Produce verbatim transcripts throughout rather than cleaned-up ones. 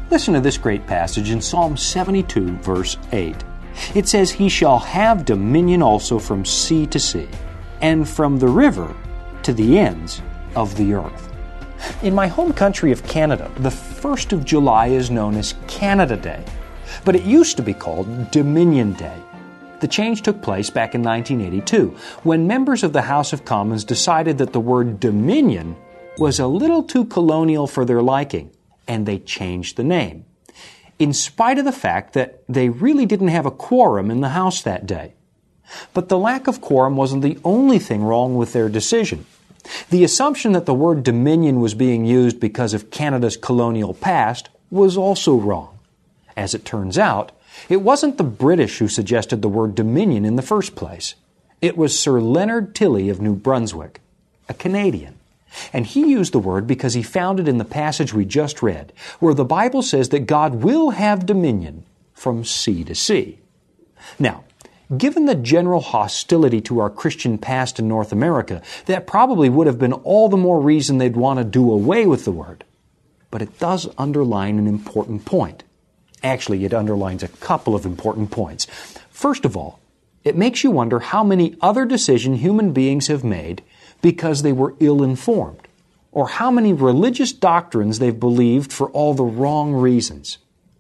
Listen to this great passage in Psalm seventy-two, verse eight. It says, "He shall have dominion also from sea to sea, and from the river to the ends of the earth." In my home country of Canada, the first of July is known as Canada Day, but it used to be called Dominion Day. The change took place back in nineteen eighty-two, when members of the House of Commons decided that the word Dominion was a little too colonial for their liking, and they changed the name, in spite of the fact that they really didn't have a quorum in the House that day. But the lack of quorum wasn't the only thing wrong with their decision. The assumption that the word Dominion was being used because of Canada's colonial past was also wrong. As it turns out, it wasn't the British who suggested the word Dominion in the first place. It was Sir Leonard Tilley of New Brunswick, a Canadian. And he used the word because he found it in the passage we just read, where the Bible says that God will have dominion from sea to sea. Now, given the general hostility to our Christian past in North America, that probably would have been all the more reason they'd want to do away with the word. But it does underline an important point. Actually, it underlines a couple of important points. First of all, it makes you wonder how many other decisions human beings have made because they were ill-informed, or how many religious doctrines they've believed for all the wrong reasons.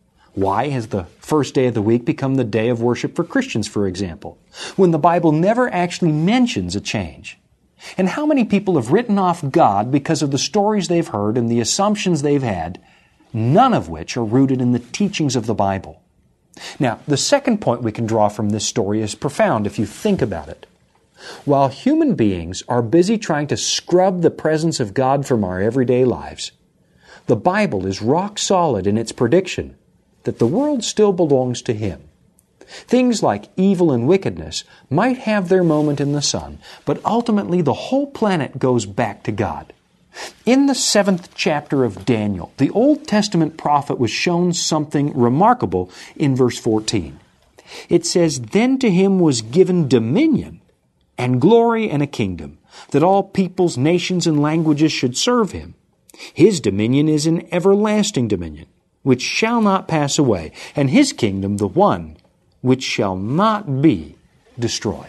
Why has the first day of the week become the day of worship for Christians, for example, when the Bible never actually mentions a change? And how many people have written off God because of the stories they've heard and the assumptions they've had, none of which are rooted in the teachings of the Bible? Now, the second point we can draw from this story is profound if you think about it. While human beings are busy trying to scrub the presence of God from our everyday lives, the Bible is rock solid in its prediction that the world still belongs to Him. Things like evil and wickedness might have their moment in the sun, but ultimately the whole planet goes back to God. In the seventh chapter of Daniel, the Old Testament prophet was shown something remarkable in verse fourteen. It says, "Then to him was given dominion and glory and a kingdom, that all peoples, nations, and languages should serve him. His dominion is an everlasting dominion, which shall not pass away, and his kingdom the one which shall not be destroyed."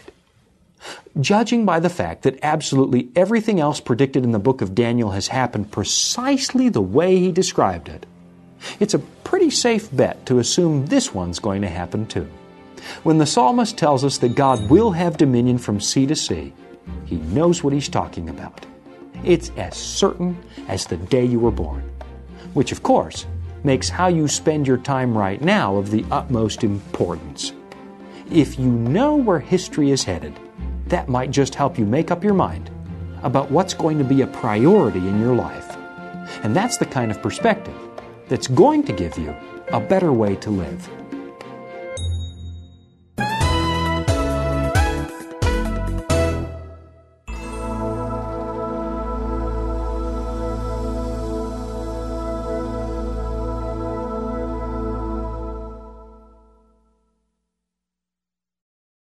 Judging by the fact that absolutely everything else predicted in the book of Daniel has happened precisely the way he described it, it's a pretty safe bet to assume this one's going to happen too. When the psalmist tells us that God will have dominion from sea to sea, he knows what he's talking about. It's as certain as the day you were born, which of course makes how you spend your time right now of the utmost importance. If you know where history is headed, that might just help you make up your mind about what's going to be a priority in your life. And that's the kind of perspective that's going to give you a better way to live.